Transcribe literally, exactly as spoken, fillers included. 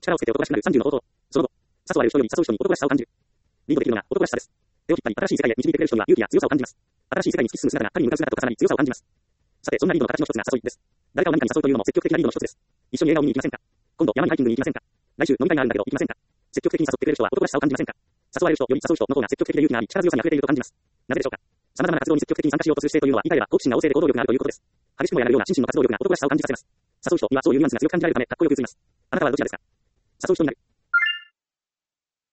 力をつけて男らしくなるさんじゅうの方法。その後、誘われる人より誘う人に男らしさを感じる。リードできるのが男らしさです。手を引っ張り新しい世界へ導いてくれる人には勇気や強さを感じます。新しい世界に突き進む姿が彼に向かう姿と重なり強さを感じます。さて、そんなリードの形の一つが誘いです。誰かを何かに誘うというのも積極的なリードの一つです。一緒に映画を見に行きませんか？今度山にハイキングに行きませんか？来週飲み会があるんだけど行きませんか？積極的に誘ってくれる人は男らしさを感じませんか？誘われる人より誘う人の方が積極的で勇気があり力強さに溢れていると感じます。なぜでしょうか？様々な活動に積極的に参加しようとする姿勢というのは、言い換えれば好奇心が旺盛で行動力があるということです。激しくもやられるような心身の活動力が男らしさを感じさせます。誘う人にはそういうニュアンスが強く感じられるため、かっこよく映ります。あなたはどちらですか？誘う人になる。